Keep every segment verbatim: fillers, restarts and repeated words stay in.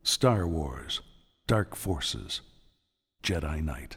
Star Wars, Dark Forces, Jedi Knight.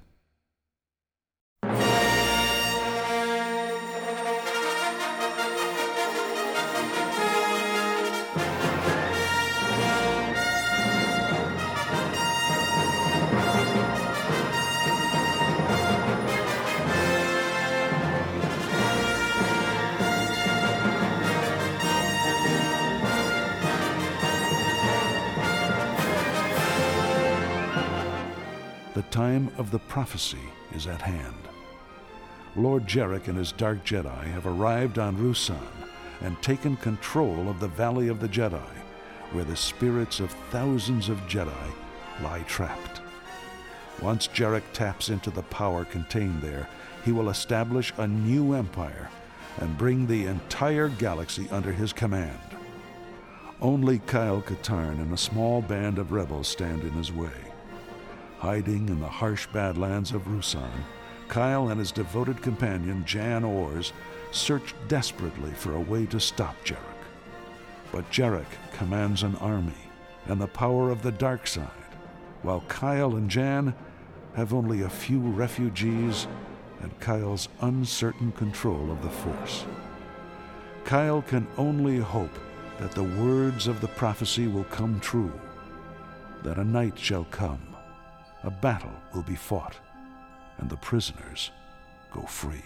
The time of the prophecy is at hand. Lord Jarek and his Dark Jedi have arrived on Ruusan and taken control of the Valley of the Jedi, where the spirits of thousands of Jedi lie trapped. Once Jarek taps into the power contained there, he will establish a new empire and bring the entire galaxy under his command. Only Kyle Katarn and a small band of rebels stand in his way. Hiding in the harsh badlands of Ruusan, Kyle and his devoted companion Jan Ors search desperately for a way to stop Jarek. But Jarek commands an army and the power of the dark side, while Kyle and Jan have only a few refugees and Kyle's uncertain control of the Force. Kyle can only hope that the words of the prophecy will come true, that a night shall come, a battle will be fought, and the prisoners go free.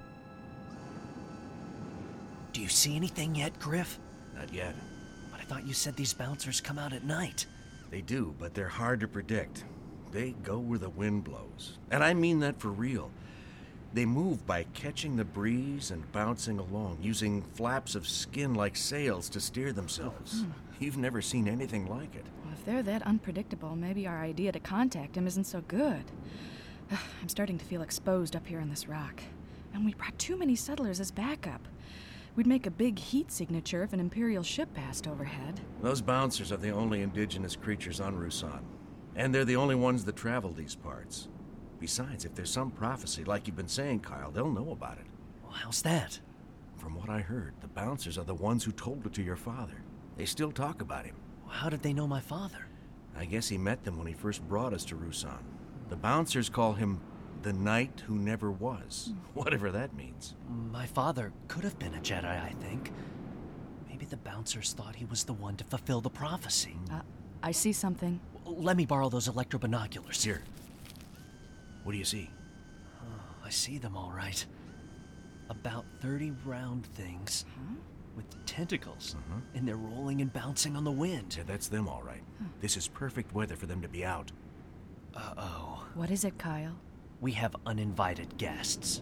Do you see anything yet, Griff? Not yet. But I thought you said these bouncers come out at night. They do, but they're hard to predict. They go where the wind blows. And I mean that for real. They move by catching the breeze and bouncing along, using flaps of skin like sails to steer themselves. Hmm. You've never seen anything like it. Well, if they're that unpredictable, maybe our idea to contact him isn't so good. I'm starting to feel exposed up here in this rock. And we brought too many settlers as backup. We'd make a big heat signature if an Imperial ship passed overhead. Those bouncers are the only indigenous creatures on Ruusan. And they're the only ones that travel these parts. Besides, if there's some prophecy, like you've been saying, Kyle, they'll know about it. Well, how's that? From what I heard, the bouncers are the ones who told it to your father. They still talk about him. Well, how did they know my father? I guess he met them when he first brought us to Ruusan. The bouncers call him the Knight Who Never Was, whatever that means. My father could have been a Jedi, I think. Maybe the bouncers thought he was the one to fulfill the prophecy. Uh, I see something. Let me borrow those electro binoculars. Here. What do you see? Oh, I see them all right. About thirty round things Huh? with tentacles, Uh-huh. and they're rolling and bouncing on the wind. Yeah, that's them, all right. Huh. This is perfect weather for them to be out. Uh-oh. What is it, Kyle? We have uninvited guests.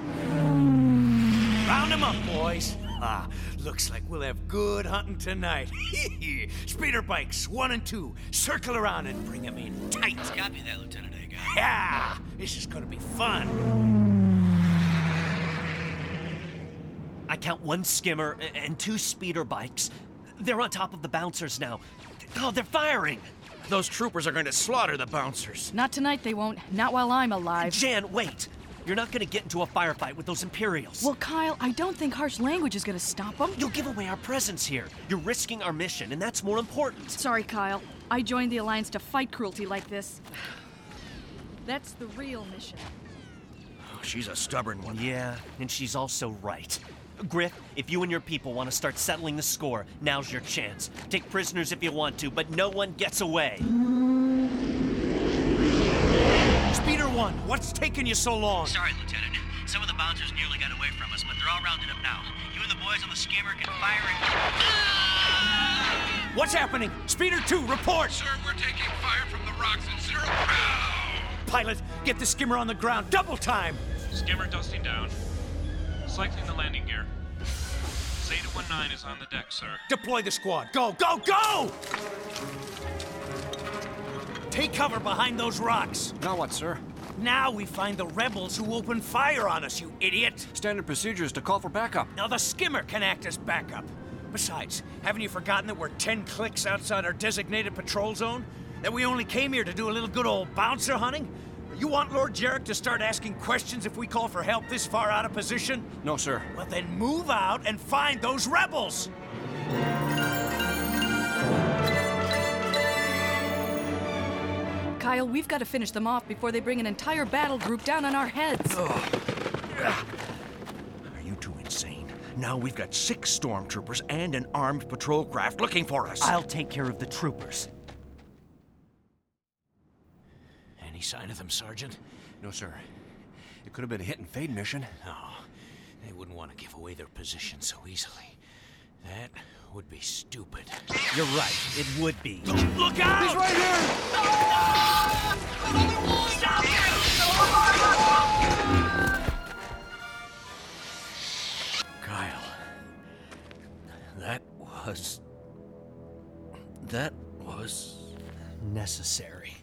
Round them up, boys. Ah, looks like we'll have good hunting tonight. Speeder bikes, one and two. Circle around and bring them in tight. Copy that, Lieutenant Aga. Yeah, this is gonna be fun. I count one skimmer a- and two speeder bikes. They're on top of the bouncers now. Oh, they're firing! Those troopers are going to slaughter the bouncers. Not tonight, they won't. Not while I'm alive. Jan, wait! You're not gonna get into a firefight with those Imperials. Well, Kyle, I don't think harsh language is gonna stop them. You'll give away our presence here. You're risking our mission, and that's more important. Sorry, Kyle. I joined the Alliance to fight cruelty like this. That's the real mission. Oh, she's a stubborn one. Yeah, and she's also right. Griff, if you and your people want to start settling the score, now's your chance. Take prisoners if you want to, but no one gets away. Speeder one, what's taking you so long? Sorry, Lieutenant. Some of the bouncers nearly got away from us, but they're all rounded up now. You and the boys on the skimmer can fire and... What's happening? Speeder two, report! Sir, we're taking fire from the rocks at zero ground. Pilot, get the skimmer on the ground. Double time! Skimmer dusting down. Cycling the landing gear. Zeta one nine is on the deck, sir. Deploy the squad. Go, go, go! Take cover behind those rocks. Now what, sir? Now we find the rebels who opened fire on us, you idiot! Standard procedure is to call for backup. Now the skimmer can act as backup. Besides, haven't you forgotten that we're ten clicks outside our designated patrol zone? That we only came here to do a little good old bouncer hunting? You want Lord Jarek to start asking questions if we call for help this far out of position? No, sir. Well, then move out and find those rebels! Kyle, we've got to finish them off before they bring an entire battle group down on our heads. Are you two insane? Now we've got six stormtroopers and an armed patrol craft looking for us. I'll take care of the troopers. Any sign of them, Sergeant? No, sir. It could have been a hit and fade mission. No, they wouldn't want to give away their position so easily. That would be stupid. You're right, it would be. Look out! He's right here! Stop him! Kyle, that was... That was... Necessary.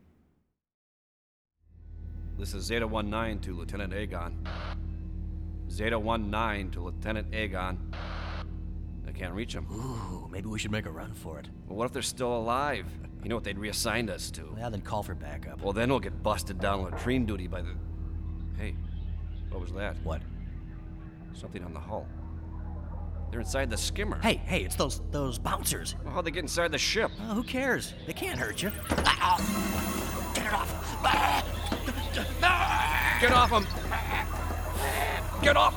This is Zeta one nine to Lieutenant Aegon. Zeta one nine to Lieutenant Aegon. I can't reach them. Ooh, maybe we should make a run for it. Well, what if they're still alive? You know what they'd reassigned us to. Well, then call for backup. Well, then we'll get busted down latrine duty by the... Hey, what was that? What? Something on the hull. They're inside the skimmer. Hey, hey, it's those those bouncers. Well, how'd they get inside the ship? Oh, who cares? They can't hurt you. Get it off. Get off them! Get off!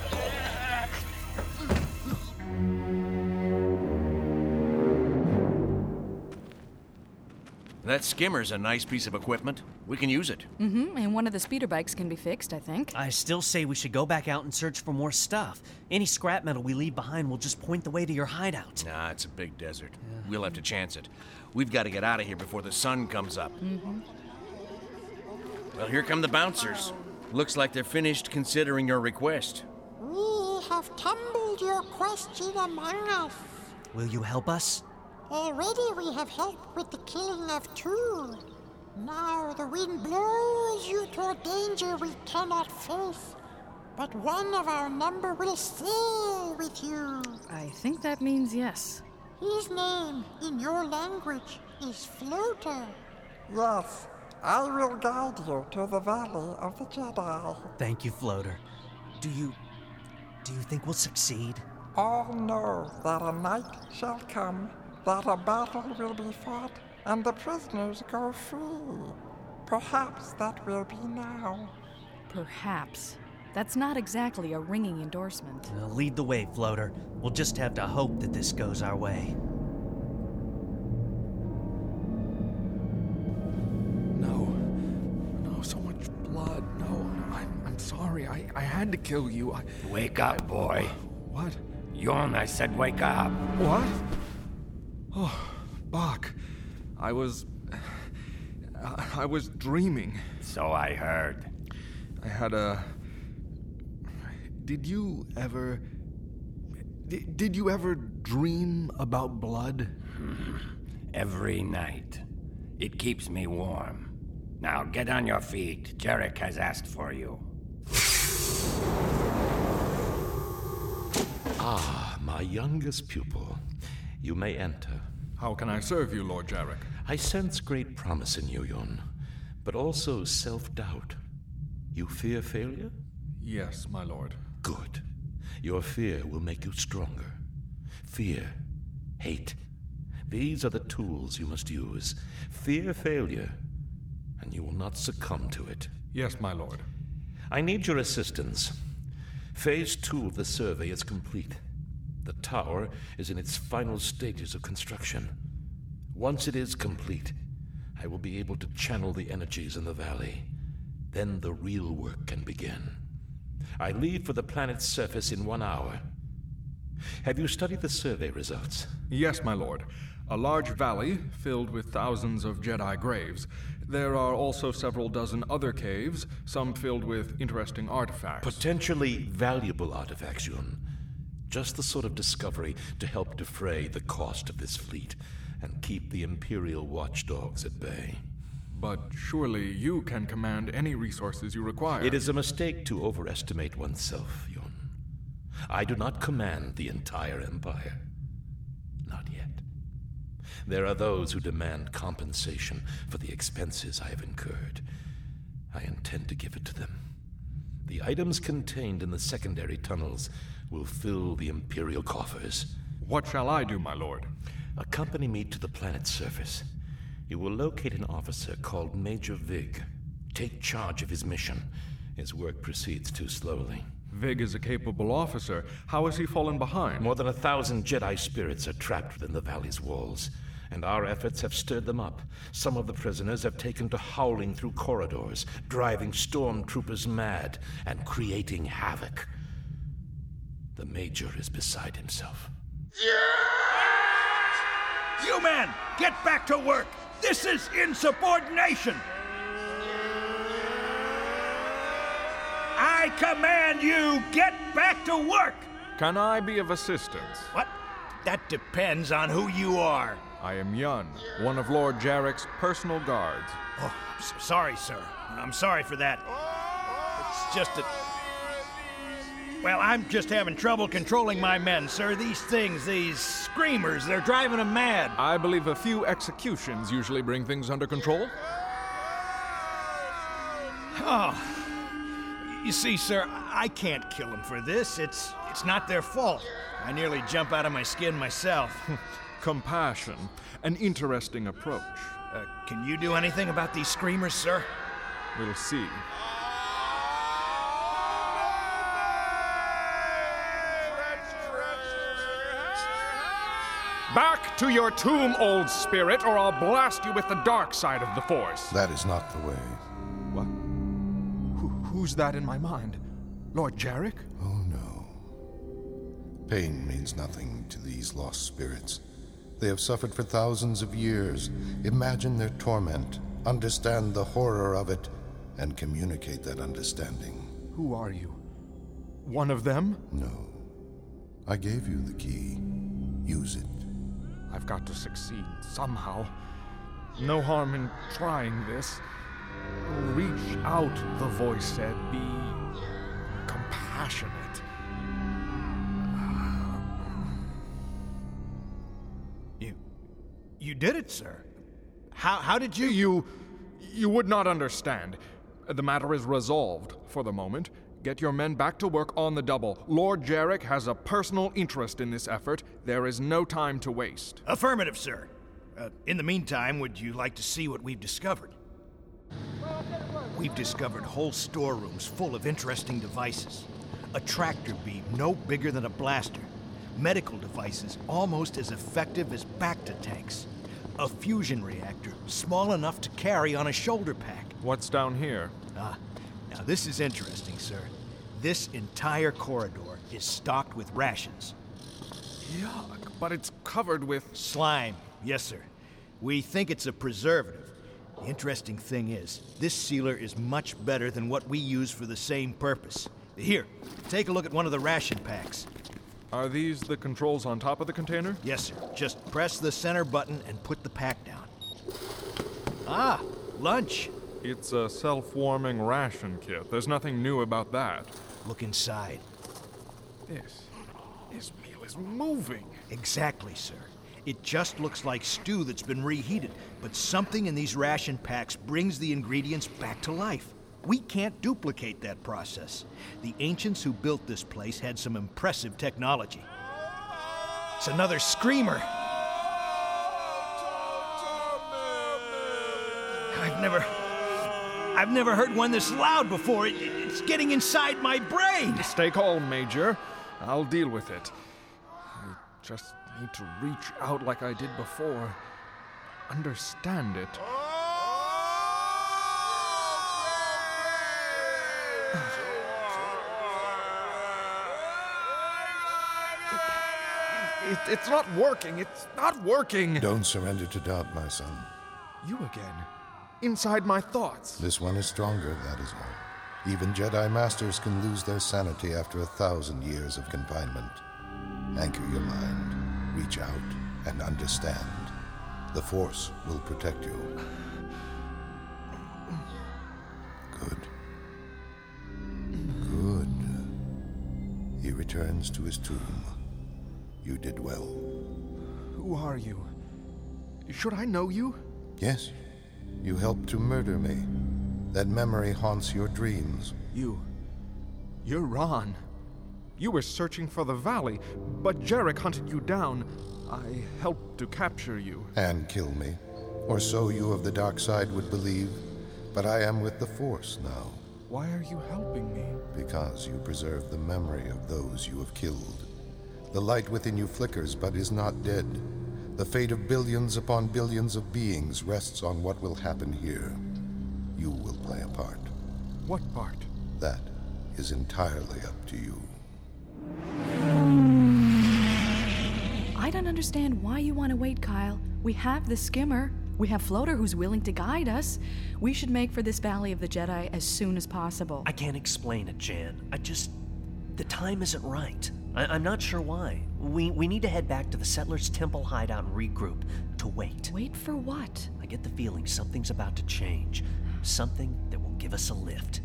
That skimmer's a nice piece of equipment. We can use it. Mm-hmm, and one of the speeder bikes can be fixed, I think. I still say we should go back out and search for more stuff. Any scrap metal we leave behind will just point the way to your hideout. Nah, it's a big desert. Yeah. We'll have to chance it. We've got to get out of here before the sun comes up. Mm-hmm. Well, here come the bouncers. Looks like they're finished considering your request. We have tumbled your question among us. Will you help us? Already we have helped with the killing of two. Now the wind blows you toward danger we cannot face. But one of our number will stay with you. I think that means yes. His name, in your language, is Floater. Yes, I will guide you to the Valley of the Jedi. Thank you, Floater. Do you... do you think we'll succeed? All know that a night shall come, that a battle will be fought, and the prisoners go free. Perhaps that will be now. Perhaps. That's not exactly a ringing endorsement. Uh, lead the way, Floater. We'll just have to hope that this goes our way. No. No, so much blood. No, I'm, I'm sorry. I, I had to kill you. I... Wake up, boy. What? Yon, I said wake up. What? Oh, Bach. I was... I was dreaming. So I heard. I had a... Did you ever... Did, did you ever dream about blood? Every night. It keeps me warm. Now get on your feet. Jarek has asked for you. Ah, my youngest pupil. You may enter. How can I serve you, Lord Jarek? I sense great promise in you, Yon, but also self-doubt. You fear failure? Yes, my lord. Good. Your fear will make you stronger. Fear, hate. These are the tools you must use. Fear failure, and you will not succumb to it. Yes, my lord. I need your assistance. Phase two of the survey is complete. The tower is in its final stages of construction. Once it is complete, I will be able to channel the energies in the valley. Then the real work can begin. I leave for the planet's surface in one hour. Have you studied the survey results? Yes, my lord. A large valley filled with thousands of Jedi graves. There are also several dozen other caves, some filled with interesting artifacts. Potentially valuable artifacts, Yun. Just the sort of discovery to help defray the cost of this fleet and keep the Imperial watchdogs at bay. But surely you can command any resources you require. It is a mistake to overestimate oneself, Yun. I do not command the entire Empire. Not yet. There are those who demand compensation for the expenses I have incurred. I intend to give it to them. The items contained in the secondary tunnels will fill the Imperial coffers. What shall I do, my lord? Accompany me to the planet's surface. You will locate an officer called Major Vig. Take charge of his mission. His work proceeds too slowly. Vig is a capable officer. How has he fallen behind? More than a thousand Jedi spirits are trapped within the valley's walls, and our efforts have stirred them up. Some of the prisoners have taken to howling through corridors, driving stormtroopers mad, and creating havoc. The Major is beside himself. You men, get back to work! This is insubordination! I command you, get back to work! Can I be of assistance? What? That depends on who you are. I am Yun, one of Lord Jarrek's personal guards. Oh, s- sorry, sir. I'm sorry for that. It's just that... Well, I'm just having trouble controlling my men, sir. These things, these screamers, they're driving them mad. I believe a few executions usually bring things under control. Oh... You see, sir, I can't kill them for this. It's it's not their fault. I nearly jump out of my skin myself. Compassion. An interesting approach. Uh, can you do anything about these screamers, sir? We'll see. Back to your tomb, old spirit, or I'll blast you with the dark side of the Force. That is not the way. What? Who's that in my mind? Lord Jarek? Oh, no. Pain means nothing to these lost spirits. They have suffered for thousands of years. Imagine their torment, understand the horror of it, and communicate that understanding. Who are you? One of them? No. I gave you the key. Use it. I've got to succeed somehow. No harm in trying this. Reach out, the voice said. Be compassionate. You... You did it, sir. How, how did you... You... You would not understand. The matter is resolved for the moment. Get your men back to work on the double. Lord Jarek has a personal interest in this effort. There is no time to waste. Affirmative, sir. Uh, in the meantime, would you like to see what we've discovered? We've discovered whole storerooms full of interesting devices. A tractor beam no bigger than a blaster. Medical devices almost as effective as Bacta tanks. A fusion reactor small enough to carry on a shoulder pack. What's down here? Ah, now this is interesting, sir. This entire corridor is stocked with rations. Yuck, but it's covered with... Slime, yes, sir. We think it's a preservative. The interesting thing is, this sealer is much better than what we use for the same purpose. Here, take a look at one of the ration packs. Are these the controls on top of the container? Yes, sir. Just press the center button and put the pack down. Ah, lunch. It's a self-warming ration kit. There's nothing new about that. Look inside. This... this meal is moving. Exactly, sir. It just looks like stew that's been reheated, but something in these ration packs brings the ingredients back to life. We can't duplicate that process. The ancients who built this place had some impressive technology. It's another screamer. I've never... I've never heard one this loud before. It, it's getting inside my brain. Stay calm, Major. I'll deal with it. I just need to reach out like I did before. Understand it. It, it, it's not working. It's not working. Don't surrender to doubt, my son. You again. Inside my thoughts. This one is stronger, that is all. Even Jedi Masters can lose their sanity after a thousand years of confinement. Anchor your mind, reach out, and understand. The Force will protect you. Good. Good. He returns to his tomb. You did well. Who are you? Should I know you? Yes. You helped to murder me. That memory haunts your dreams. You... You're Ron. You were searching for the valley, but Jarek hunted you down. I helped to capture you. And kill me. Or so you of the dark side would believe. But I am with the Force now. Why are you helping me? Because you preserve the memory of those you have killed. The light within you flickers but is not dead. The fate of billions upon billions of beings rests on what will happen here. You will play a part. What part? That is entirely up to you. I don't understand why you want to wait, Kyle. We have the skimmer. We have Floater who's willing to guide us. We should make for this Valley of the Jedi as soon as possible. I can't explain it, Jan. I just... the time isn't right. I- I'm not sure why. We we need to head back to the Settlers' Temple hideout and regroup. To wait. Wait for what? I get the feeling something's about to change. Something that will give us a lift.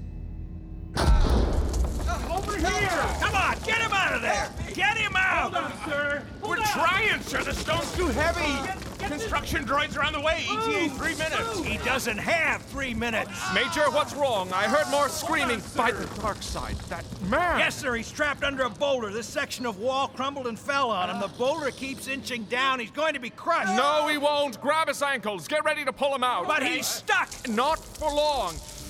Over here! Come on, get him out of there! Get him out! Hold on, sir. We're trying, sir. The stone's too heavy. Construction droids are on the way. E T A three minutes. He doesn't have three minutes. Major, what's wrong? I heard more screaming by the dark side. That man! Yes, sir. He's trapped under a boulder. This section of wall crumbled and fell on him. The boulder keeps inching down. He's going to be crushed. No, he won't. Grab his ankles. Get ready to pull him out. But he's stuck. Not for long.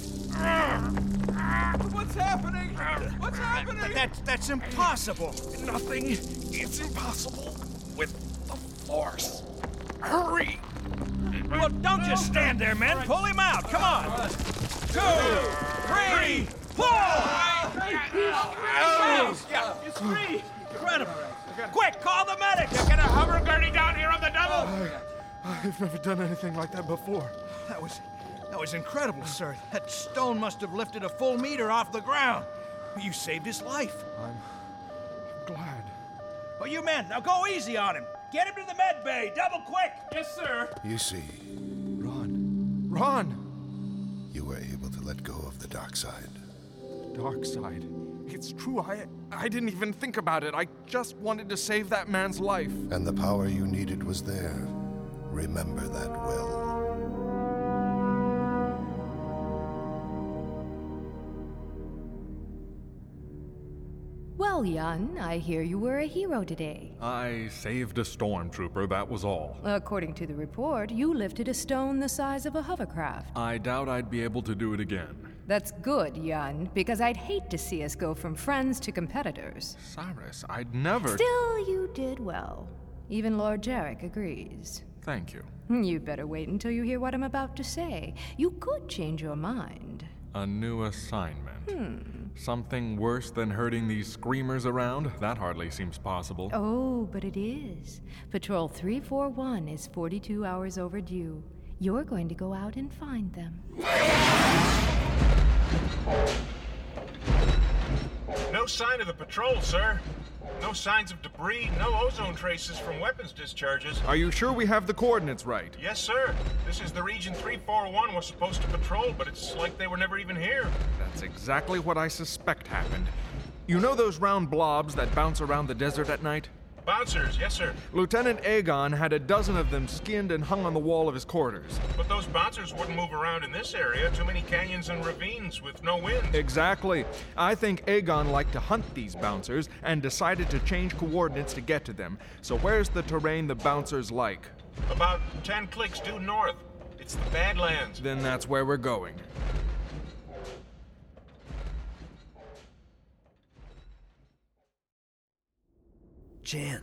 What's happening? What's happening? That's, that's impossible. Nothing is impossible with the Force. Hurry! Well, don't just stand there, men. Pull him out. Come on. Two, three, pull! Yeah, it's free. Incredible. Quick, call the medics. Get a hover gurney down here on the double. I, I've never done anything like that before. That was... That was incredible, sir. That stone must have lifted a full meter off the ground. You saved his life. I'm glad. Oh, you men, now go easy on him. Get him to the med bay, double quick. Yes, sir. You see, Ron. Ron! You were able to let go of the dark side. Dark side. It's true. I I didn't even think about it. I just wanted to save that man's life. And the power you needed was there. Remember that well. Well, Jan, I hear you were a hero today. I saved a stormtrooper, that was all. According to the report, you lifted a stone the size of a hovercraft. I doubt I'd be able to do it again. That's good, Jan, because I'd hate to see us go from friends to competitors. Cyrus, I'd never... Still, you did well. Even Lord Jarek agrees. Thank you. You'd better wait until you hear what I'm about to say. You could change your mind. A new assignment. Hmm. Something worse than herding these screamers around? That hardly seems possible. Oh, but it is. Patrol three four one is forty-two hours overdue. You're going to go out and find them. No sign of the patrol, sir. No signs of debris, no ozone traces from weapons discharges. Are you sure we have the coordinates right? Yes, sir. This is the region three four one was supposed to patrol, but it's like they were never even here. That's exactly what I suspect happened. You know those round blobs that bounce around the desert at night? Bouncers, yes, sir. Lieutenant Aegon had a dozen of them skinned and hung on the wall of his quarters. But those bouncers wouldn't move around in this area. Too many canyons and ravines with no wind. Exactly. I think Aegon liked to hunt these bouncers and decided to change coordinates to get to them. So where's the terrain the bouncers like? About ten clicks due north. It's the Badlands. Then that's where we're going. Jan.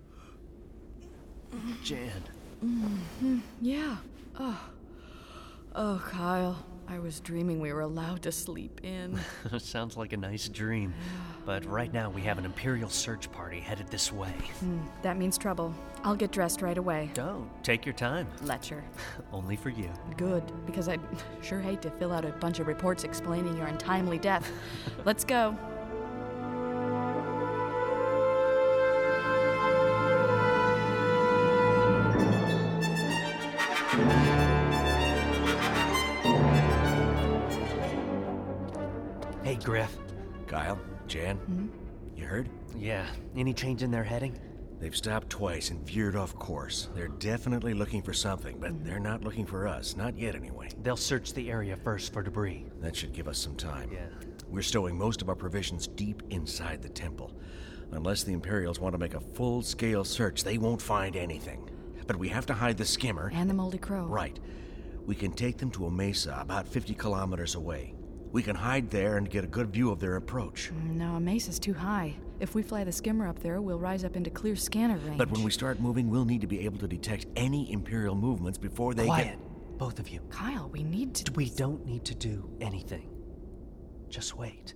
Jan. Mm-hmm. Yeah. Oh. Oh, Kyle. I was dreaming we were allowed to sleep in. Sounds like a nice dream. But right now we have an Imperial search party headed this way. Mm, that means trouble. I'll get dressed right away. Don't. Take your time. Letcher. Only for you. Good, because I'd sure hate to fill out a bunch of reports explaining your untimely death. Let's go. Hey, Griff. Kyle, Jan, Hmm? you heard? Yeah. Any change in their heading? They've stopped twice and veered off course. They're definitely looking for something, but they're not looking for us. Not yet, anyway. They'll search the area first for debris. That should give us some time. Yeah. We're stowing most of our provisions deep inside the temple. Unless the Imperials want to make a full-scale search, they won't find anything. but we have to hide the skimmer. And the Moldy Crow. Right. We can take them to a mesa about fifty kilometers away. We can hide there and get a good view of their approach. No, a mesa's too high. If we fly the skimmer up there, we'll rise up into clear scanner range. But when we start moving, we'll need to be able to detect any Imperial movements before they Quiet, get... both of you. Kyle, we need to... We don't need to do anything. Just wait.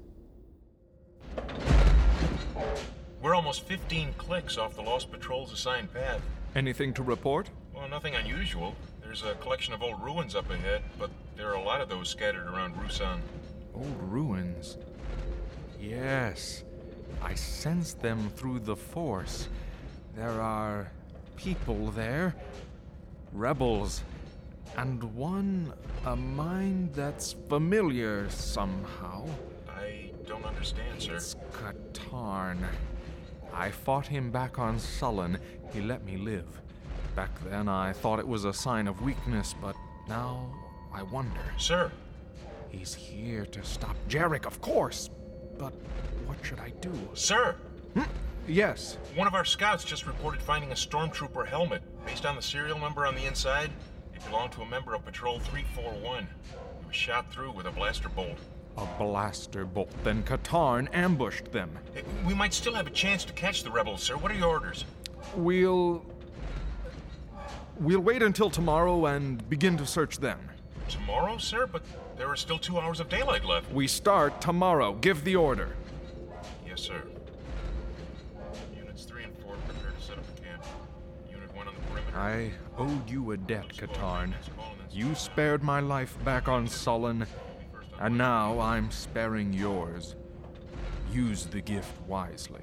We're almost fifteen clicks off the Lost Patrol's assigned path. Anything to report? Well, nothing unusual. There's a collection of old ruins up ahead, but there are a lot of those scattered around Rusan. Old ruins? Yes. I sense them through the Force. There are people there. Rebels. And one, a mind that's familiar somehow. I don't understand, sir. It's Katarn. I fought him back on Sullen. He let me live. Back then I thought it was a sign of weakness, but now I wonder. Sir. He's here to stop Jarek, of course. But what should I do? Sir! Hmm? Yes? One of our scouts just reported finding a stormtrooper helmet. Based on the serial number on the inside, it belonged to a member of Patrol three four one. He was shot through with a blaster bolt. A blaster bolt. Then Katarn ambushed them. Hey, we might still have a chance to catch the rebels, sir. What are your orders? We'll... We'll wait until tomorrow and begin to search them. Tomorrow, sir? But there are still two hours of daylight left. We start tomorrow. Give the order. Yes, sir. Units three and four prepare to set up a camp. Unit one on the perimeter. I owed you a debt, Katarn. You spared my life back on Sullen, and now I'm sparing yours. Use the gift wisely.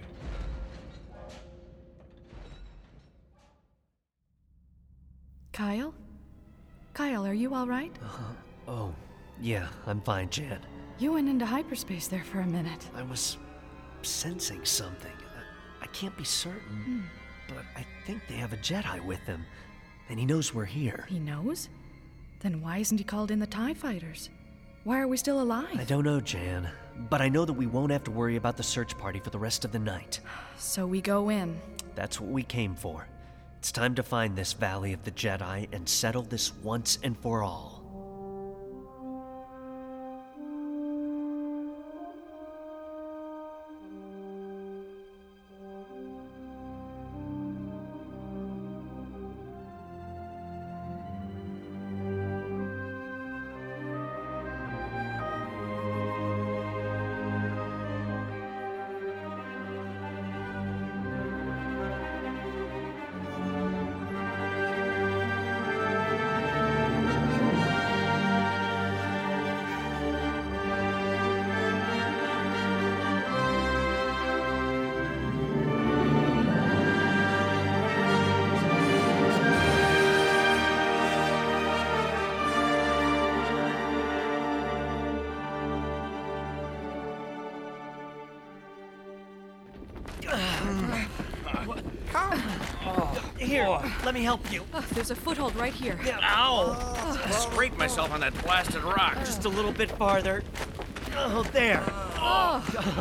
Kyle? Kyle, are you all right? Uh-huh. Oh, yeah, I'm fine, Jan. You went into hyperspace there for a minute. I was sensing something. I, I can't be certain, Hmm. but I think they have a Jedi with them, and he knows we're here. He knows? Then why isn't he called in the TIE fighters? Why are we still alive? I don't know, Jan, but I know that we won't have to worry about the search party for the rest of the night. So we go in. That's what we came for. It's time to find this Valley of the Jedi and settle this once and for all. Here, let me help you. Oh, there's a foothold right here. Ow! I scraped myself on that blasted rock. Just a little bit farther. Oh, there. Oh!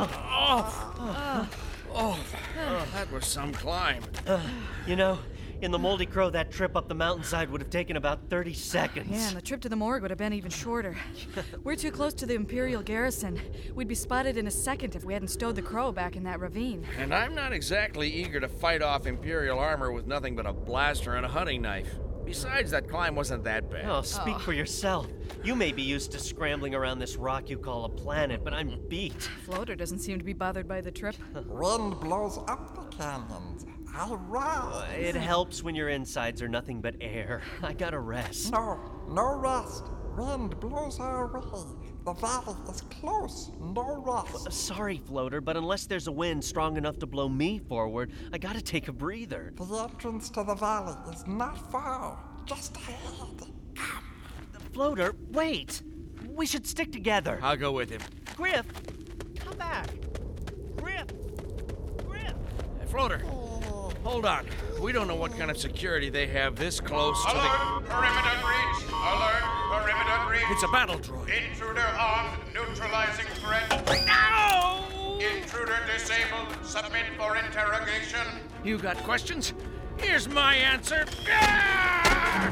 Oh! Oh! Oh, that was some climb. Uh, you know, in the Moldy Crow, that trip up the mountainside would have taken about thirty seconds. Yeah, and the trip to the morgue would have been even shorter. We're too close to the Imperial garrison. We'd be spotted in a second if we hadn't stowed the Crow back in that ravine. And I'm not exactly eager to fight off Imperial armor with nothing but a blaster and a hunting knife. Besides, that climb wasn't that bad. Oh, speak Oh. for yourself. You may be used to scrambling around this rock you call a planet, but I'm beat. Floater doesn't seem to be bothered by the trip. Wind blows up the canyons. I rise. It helps when your insides are nothing but air. I gotta rest. No, no rest. Wind blows our way. The valley is close. No rest. Sorry, Floater, but unless there's a wind strong enough to blow me forward, I gotta take a breather. The entrance to the valley is not far. Just ahead. Come. Floater, wait! We should stick together. I'll go with him. Griff, come back. Griff, Griff. Hey, Floater, hold on. We don't know what kind of security they have this close to the... Alert! Perimeter breach! Alert! Perimeter breach! It's a battle droid. Intruder armed, neutralizing threat. No! Intruder disabled. Submit for interrogation. You got questions? Here's my answer. Ah!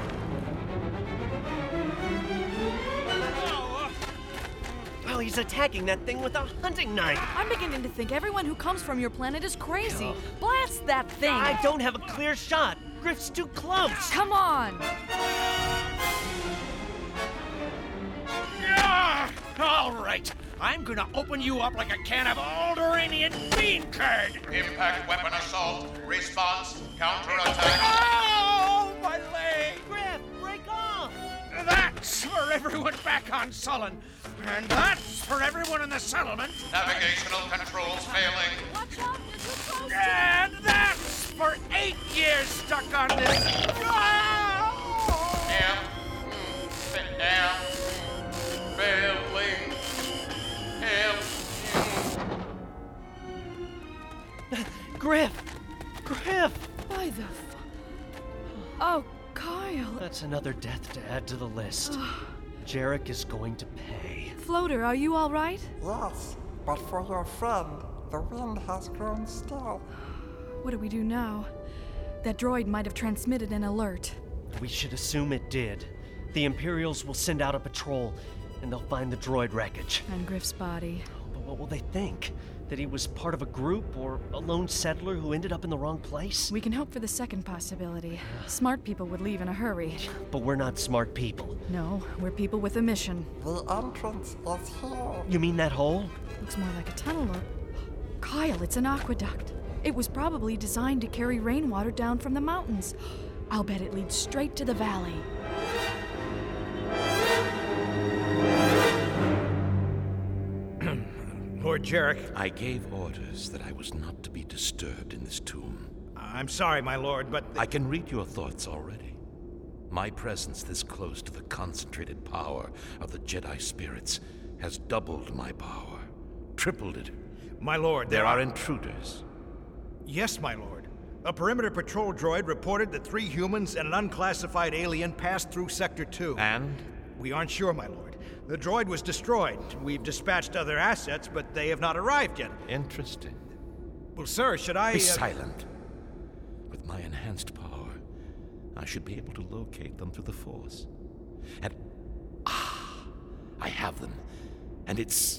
Oh, he's attacking that thing with a hunting knife. I'm beginning to think everyone who comes from your planet is crazy. Oh. Blast that thing! I don't have a clear shot. Griff's too close. Come on! Ah! All right. I'm gonna open you up like a can of Alderaanian bean curd. Impact weapon assault. Response. Counterattack. Oh, my leg! Griff, break off! That's for everyone back on Sullen. And that's for everyone in the settlement. Navigational controls failing. Watch out, you're too close. And that's for eight years stuck on this. Oh! Air. Air. Failing. Help. Griff! Griff! Why the f... Oh, Kyle. That's another death to add to the list. Jarek is going to pay. Floater, are you all right? Yes, but for your friend, the wind has grown still. What do we do now? That droid might have transmitted an alert. We should assume it did. The Imperials will send out a patrol, and they'll find the droid wreckage. And Griff's body. But what will they think? That he was part of a group or a lone settler who ended up in the wrong place? We can hope for the second possibility. Smart people would leave in a hurry. But we're not smart people. No, we're people with a mission. The entrance is here. You mean that hole? Looks more like a tunnel or... Kyle, it's an aqueduct. It was probably designed to carry rainwater down from the mountains. I'll bet it leads straight to the valley. Lord Jarek. I gave orders that I was not to be disturbed in this tomb. I'm sorry, my lord, but... I can read your thoughts already. My presence this close to the concentrated power of the Jedi spirits has doubled my power, tripled it. My lord, there, there are are... intruders. Yes, my lord. A perimeter patrol droid reported that three humans and an unclassified alien passed through Sector two. And? We aren't sure, my lord. The droid was destroyed. We've dispatched other assets, but they have not arrived yet. Interesting. Well, sir, should I... Be uh... silent. With my enhanced power, I should be able to locate them through the Force. And... Ah! I have them. And it's...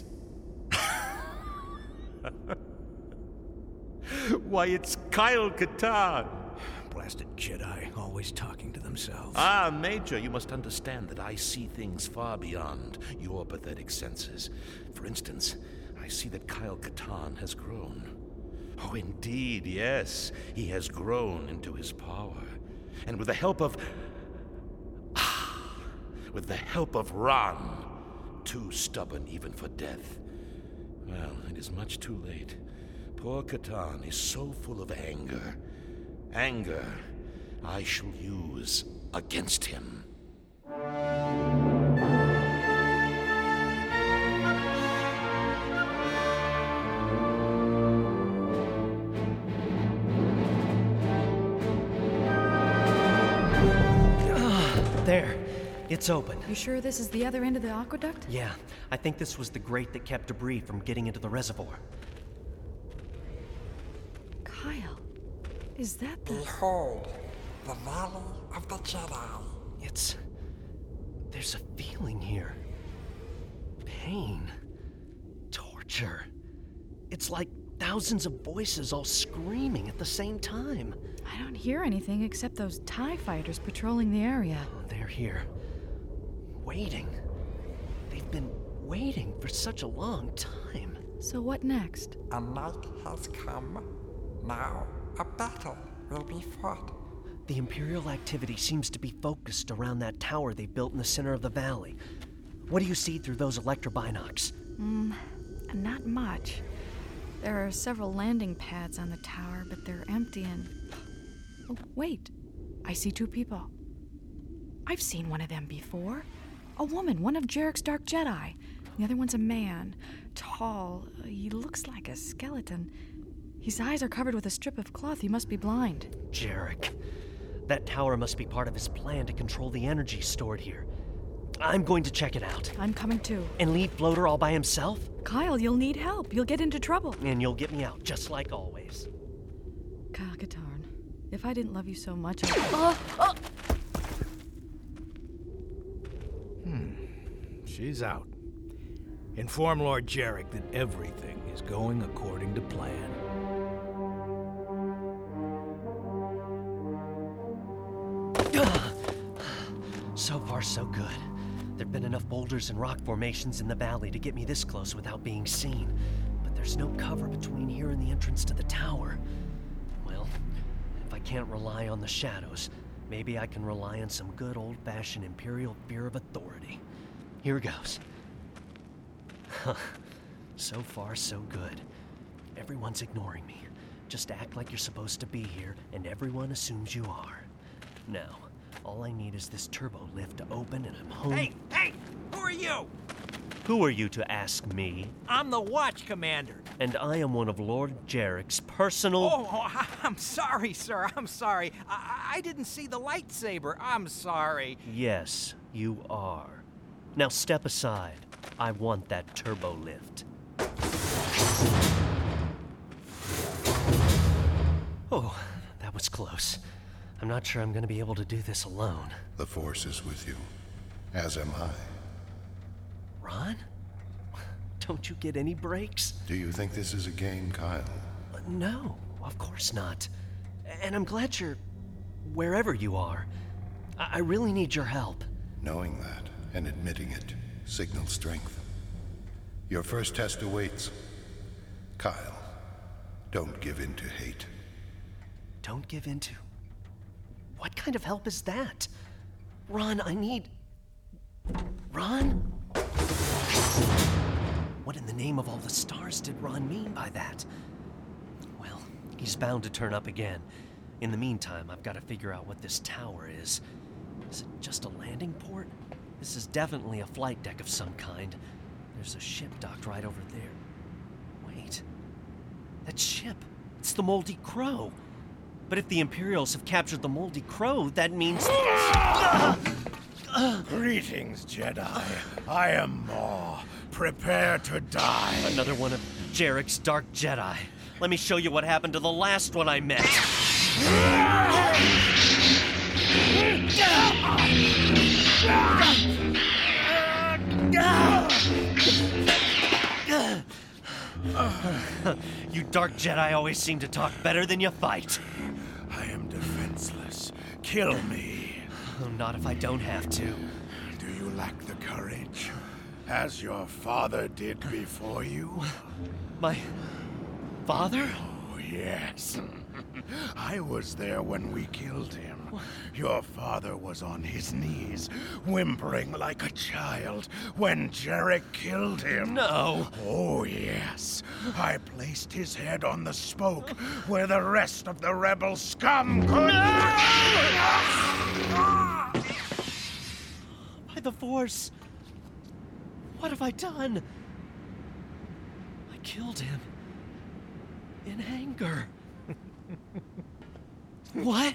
Why, it's Kyle Katarn! Blasted Jedi, always talking to themselves. Ah, Major, you must understand that I see things far beyond your pathetic senses. For instance, I see that Kyle Katarn has grown. Oh, indeed, yes. He has grown into his power. And with the help of... Ah, with the help of Ron, too stubborn even for death. Well, it is much too late. Poor Katarn is so full of anger. Anger I shall use against him. There. It's open. You sure this is the other end of the aqueduct? Yeah. I think this was the grate that kept debris from getting into the reservoir. Kyle, is that the... Behold, the Valley of the Jedi. It's... There's a feeling here. Pain. Torture. It's like thousands of voices all screaming at the same time. I don't hear anything except those TIE fighters patrolling the area. Oh, they're here. Waiting. They've been waiting for such a long time. So what next? A night has come. Now, a battle will be fought. The Imperial activity seems to be focused around that tower they built in the center of the valley. What do you see through those electrobinocs? Hmm, not much. There are several landing pads on the tower, but they're empty and... Oh, wait. I see two people. I've seen one of them before. A woman, one of Jarek's Dark Jedi. The other one's a man. Tall. He looks like a skeleton. His eyes are covered with a strip of cloth. He must be blind. Jarek. That tower must be part of his plan to control the energy stored here. I'm going to check it out. I'm coming too. And leave Floater all by himself? Kyle, you'll need help. You'll get into trouble. And you'll get me out, just like always. Kyle Katarn. If I didn't love you so much, I'd... Oh, oh! Hmm. She's out. Inform Lord Jarek that everything is going according to plan. So far, so good. There've been enough boulders and rock formations in the valley to get me this close without being seen. But there's no cover between here and the entrance to the tower. Well, if I can't rely on the shadows, maybe I can rely on some good old-fashioned Imperial fear of authority. Here goes. So far, so good. Everyone's ignoring me. Just act like you're supposed to be here, and everyone assumes you are. Now, all I need is this turbo lift to open and I'm home. Hey, hey! Who are you? Who are you to ask me? I'm the watch commander. And I am one of Lord Jarek's personal... Oh, oh, I'm sorry, sir. I'm sorry. I, I didn't see the lightsaber. I'm sorry. Yes, you are. Now step aside. I want that turbo lift. Oh, that was close. I'm not sure I'm going to be able to do this alone. The Force is with you, as am I. Ron? Don't you get any breaks? Do you think this is a game, Kyle? Uh, no, of course not. And I'm glad you're wherever you are. I, I really need your help. Knowing that and admitting it signals strength. Your first test awaits. Kyle, don't give in to hate. Don't give in to... What kind of help is that? Ron, I need... Ron? What in the name of all the stars did Ron mean by that? Well, he's bound to turn up again. In the meantime, I've got to figure out what this tower is. Is it just a landing port? This is definitely a flight deck of some kind. There's a ship docked right over there. Wait. That ship. It's the Moldy Crow. But if the Imperials have captured the Moldy Crow, that means... Greetings, Jedi. I am Maw. Prepare to die. Another one of Jarek's Dark Jedi. Let me show you what happened to the last one I met. You Dark Jedi always seem to talk better than you fight. I am defenseless. Kill me. Oh, not if I don't have to. Do you lack the courage, as your father did before you? My father? Oh, yes. I was there when we killed him. Your father was on his knees, whimpering like a child when Jarek killed him. No. Oh, yes. I placed his head on the spoke where the rest of the rebel scum could... No! By the Force. What have I done? I killed him. In anger. What?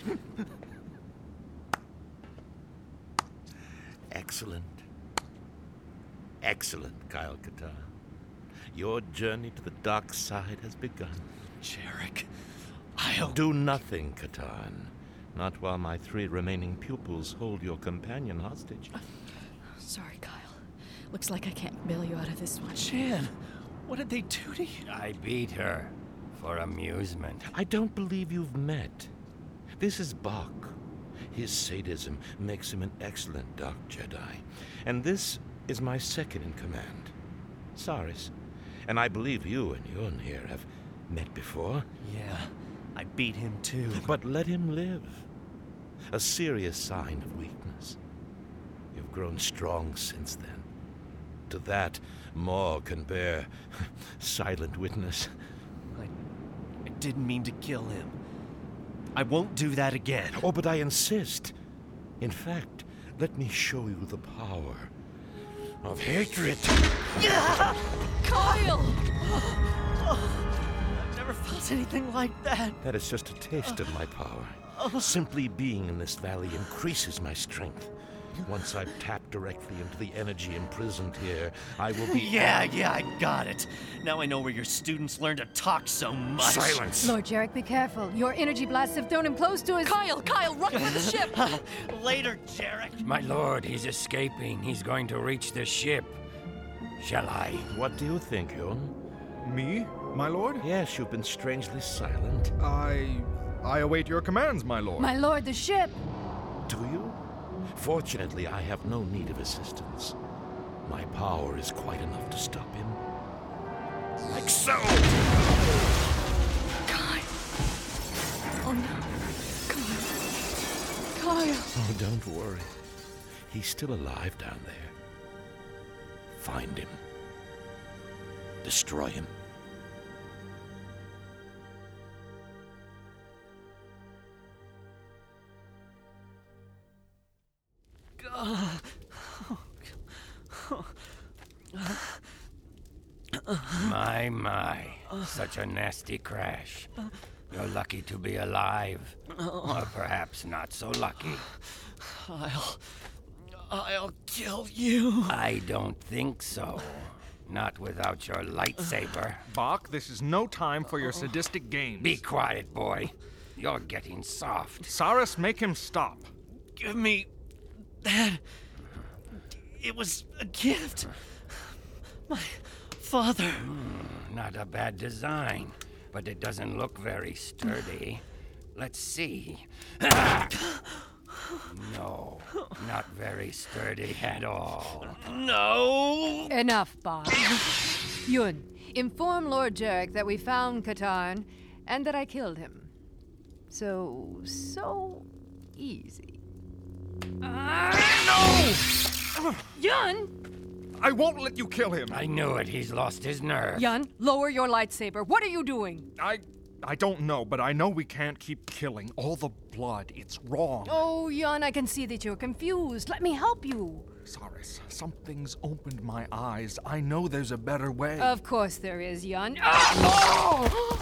Excellent. Excellent, Kyle Katarn. Your journey to the dark side has begun. Jarek, I'll... Do nothing, Katarn. Not while my three remaining pupils hold your companion hostage. Sorry, Kyle. Looks like I can't bail you out of this one. Jan, what did they do to you? I beat her for amusement. I don't believe you've met. This is Bach. His sadism makes him an excellent Dark Jedi. And this is my second in command, Saris. And I believe you and Yun here have met before. Yeah, I beat him too. But let him live. A serious sign of weakness. You've grown strong since then. To that, Maw can bear silent witness. I, I didn't mean to kill him. I won't do that again. Oh, but I insist. In fact, let me show you the power of hatred. Yeah! Kyle! I've never felt anything like that. That is just a taste of my power. Simply being in this valley increases my strength. Once I've tapped directly into the energy imprisoned here, I will be... Yeah, yeah, I got it. Now I know where your students learn to talk so much. Silence! Lord Jarek, be careful. Your energy blasts have thrown him close to his... Kyle, Kyle, run for the ship! Later, Jarek. My lord, he's escaping. He's going to reach the ship. Shall I? What do you think, Yun? Me, my lord? Yes, you've been strangely silent. I... I await your commands, my lord. My lord, the ship! Do you? Fortunately, I have no need of assistance. My power is quite enough to stop him. Like so! Kyle. Oh no. Kyle. Kyle. Oh, don't worry. He's still alive down there. Find him. Destroy him. My, my. Such a nasty crash. You're lucky to be alive. Or perhaps not so lucky. I'll... I'll kill you. I don't think so. Not without your lightsaber. Bach, this is no time for your sadistic games. Be quiet, boy. You're getting soft. Saris, make him stop. Give me that. It was a gift. My father. Mm, not a bad design, but it doesn't look very sturdy. Let's see. No, not very sturdy at all. No! Enough, Bob. Yun, inform Lord Jarek that we found Katarn and that I killed him. So, so easy. Uh, no! Yun! I won't let you kill him. I knew it. He's lost his nerve. Yun, lower your lightsaber. What are you doing? I... I don't know, but I know we can't keep killing all the blood. It's wrong. Oh, Yun, I can see that you're confused. Let me help you. Saris, something's opened my eyes. I know there's a better way. Of course there is, Yun. Oh!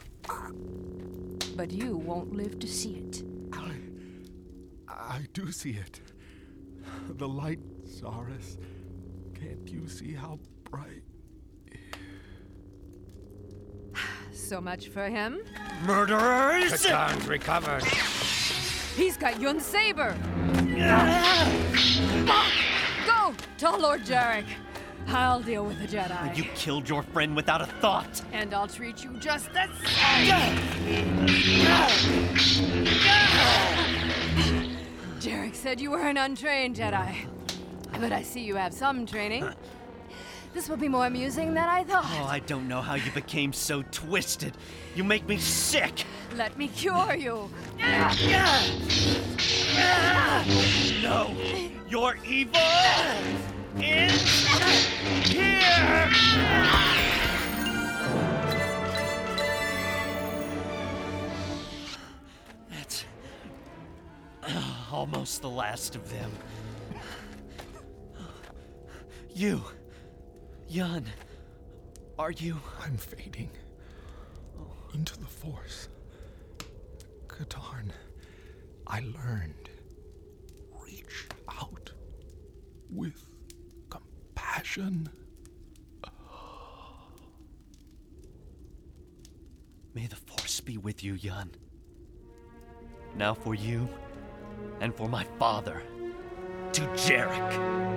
But you won't live to see it. I... I do see it. The light, Saris. Can't you see how bright? So much for him. Murderers! Katarn's recovered. He's got Yun's saber. Go! Tell Lord Jarek. I'll deal with the Jedi. You killed your friend without a thought. And I'll treat you just the same. Jarek said you were an untrained Jedi. But I see you have some training. This will be more amusing than I thought. Oh, I don't know how you became so twisted. You make me sick. Let me cure you. No, your evil is here. That's uh, almost the last of them. You. Yun, are you? I'm fading into the Force. Katarn, I learned. Reach out with compassion. May the Force be with you, Yun. Now for you, and for my father, to Jarek.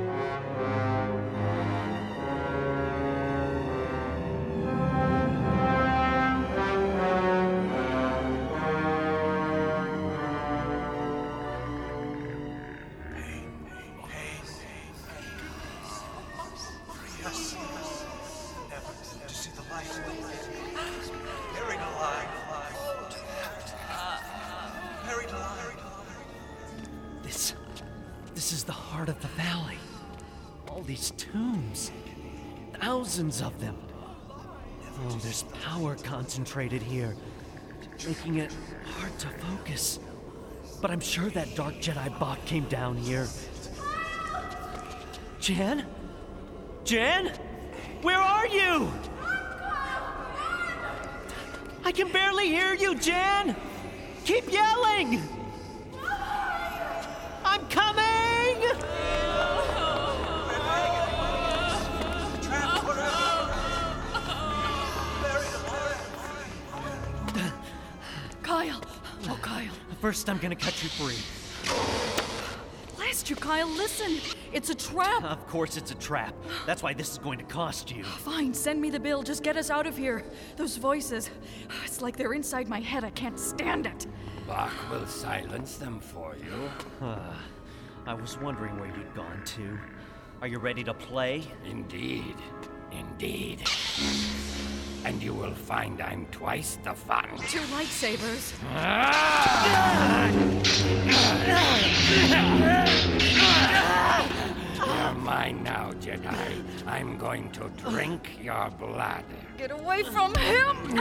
Of the valley. All these tombs. Thousands of them. Oh, there's power concentrated here, making it hard to focus. But I'm sure that dark Jedi Bach came down here. Jan? Jan? Where are you? I can barely hear you, Jan! Keep yelling! I'm coming! First, I'm gonna cut you free. Blast you, Kyle, listen! It's a trap! Of course it's a trap. That's why this is going to cost you. Fine, send me the bill. Just get us out of here. Those voices, it's like they're inside my head. I can't stand it. Bach will silence them for you. Uh, I was wondering where you'd gone to. Are you ready to play? Indeed. Indeed. And you will find I'm twice the fun. Two lightsabers. You're mine now, Jedi. I'm going to drink your blood. Get away from him!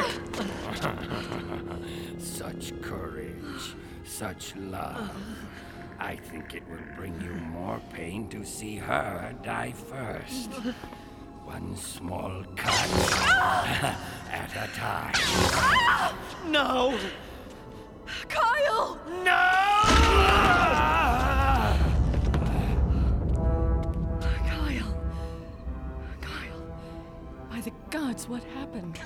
Such courage, such love. I think it will bring you more pain to see her die first. One small cut at a time. No! Kyle! No! Kyle. Kyle. By the gods, what happened?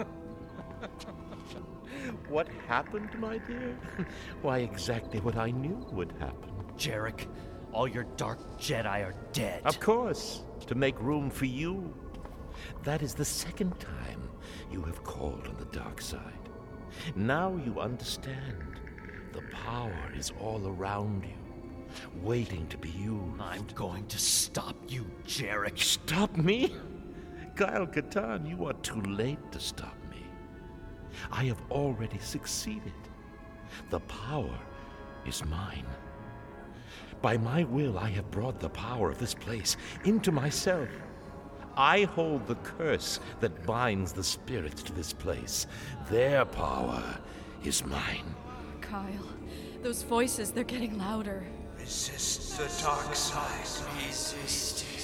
What happened, my dear? Why, exactly what I knew would happen. Jarek, all your dark Jedi are dead. Of course, to make room for you. That is the second time you have called on the dark side. Now you understand. The power is all around you, waiting to be used. I'm going to stop you, Jarek. Stop me? Kyle Katarn, you are too late to stop me. I have already succeeded. The power is mine. By my will, I have brought the power of this place into myself. I hold the curse that binds the spirits to this place. Their power is mine. Kyle, those voices, they're getting louder. Resist the dark side. Resist it.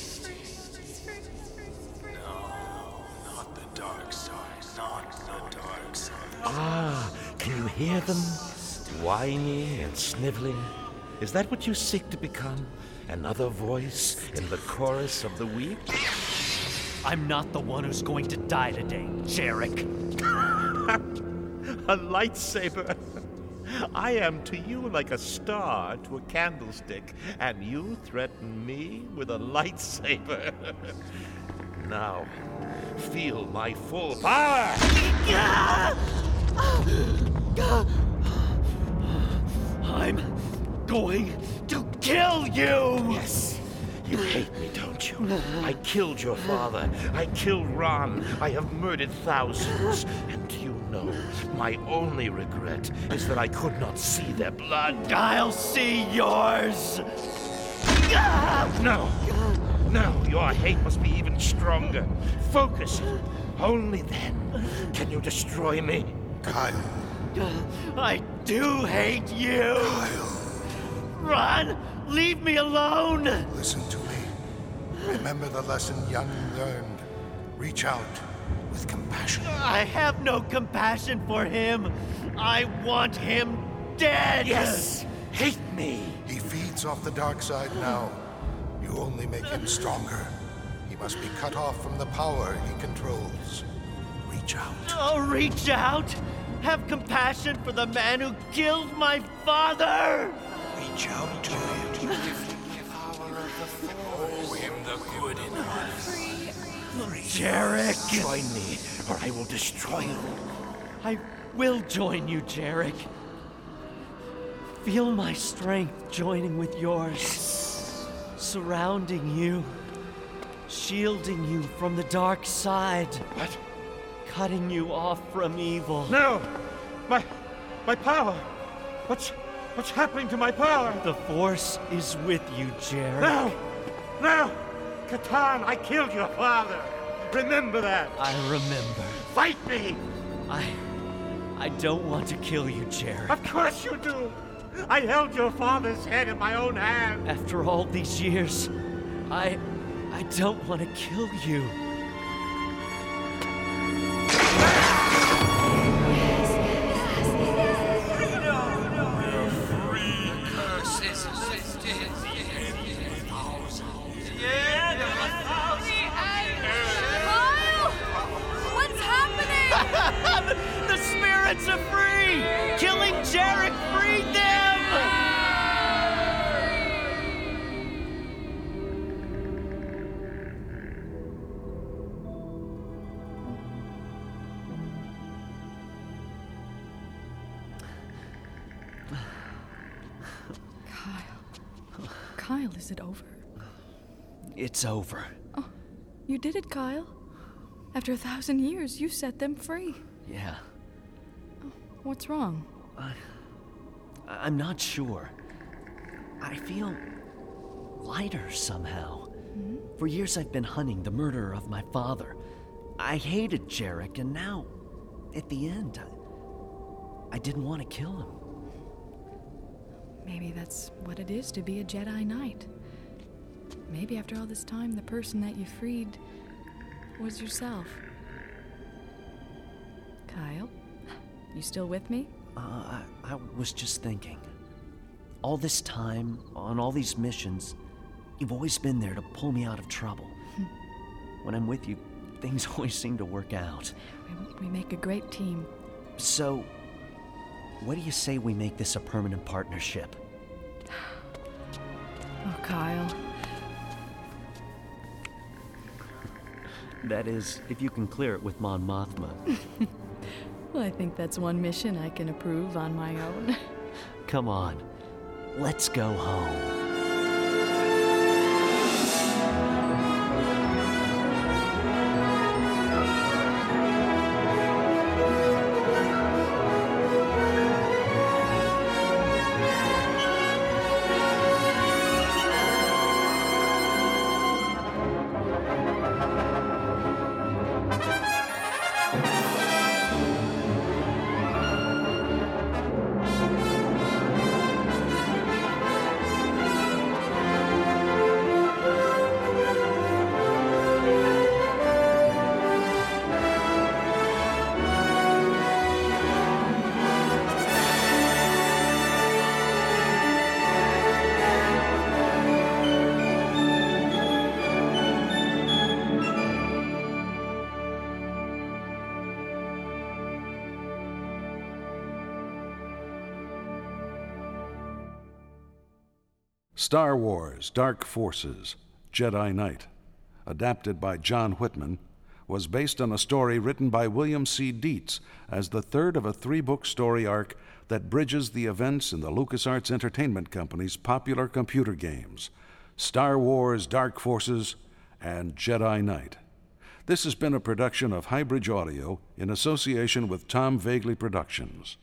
No, not the dark side. Not the dark side. Ah, can you hear them? Whining and sniveling. Is that what you seek to become? Another voice in the chorus of the weak? I'm not the one who's going to die today, Jarek. A lightsaber. I am to you like a star to a candlestick, and you threaten me with a lightsaber. Now, feel my full power! I'm going to kill you! Yes. You hate me, don't you? I killed your father. I killed Ron. I have murdered thousands. And you know, my only regret is that I could not see their blood. I'll see yours! No! No, your hate must be even stronger. Focus. Only then can you destroy me. Kyle. I do hate you! Kyle. Ron! Leave me alone! Listen to me. Remember the lesson Young learned. Reach out with compassion. I have no compassion for him. I want him dead! Yes! Hate me! He feeds off the dark side now. You only make him stronger. He must be cut off from the power he controls. Reach out. Oh, reach out? Have compassion for the man who killed my father! Reach out to him. Show him the good in us. Jarek! Join me, or I will destroy you. I will join you, Jarek. Feel my strength joining with yours. Surrounding you. Shielding you from the dark side. What? Cutting you off from evil. No! My... my power! What's... what's happening to my power? The Force is with you, Jarek. No! No! Katarn, I killed your father! Remember that! I remember. Fight me! I... I don't want to kill you, Jarek. Of course you do! I held your father's head in my own hand! After all these years, I... I don't want to kill you. The spirits are free! Killing Jarek freed them! Kyle, is it over? It's over. Oh, you did it, Kyle. After a thousand years, you set them free. Yeah. Oh, what's wrong? I, I'm not sure. I feel lighter somehow. Hmm? For years I've been hunting the murderer of my father. I hated Jarek, and now, at the end, I, I didn't want to kill him. Maybe that's what it is to be a Jedi Knight. Maybe after all this time, the person that you freed was yourself. Kyle, you still with me? Uh, I, I was just thinking. All this time, on all these missions, you've always been there to pull me out of trouble. When I'm with you, things always seem to work out. We, we make a great team. So, what do you say we make this a permanent partnership? Oh, Kyle. That is, if you can clear it with Mon Mothma. Well, I think that's one mission I can approve on my own. Come on, let's go home. Star Wars Dark Forces, Jedi Knight, adapted by John Whitman, was based on a story written by William C. Dietz as the third of a three-book story arc that bridges the events in the LucasArts Entertainment Company's popular computer games, Star Wars Dark Forces and Jedi Knight. This has been a production of Highbridge Audio in association with Tom Vagley Productions.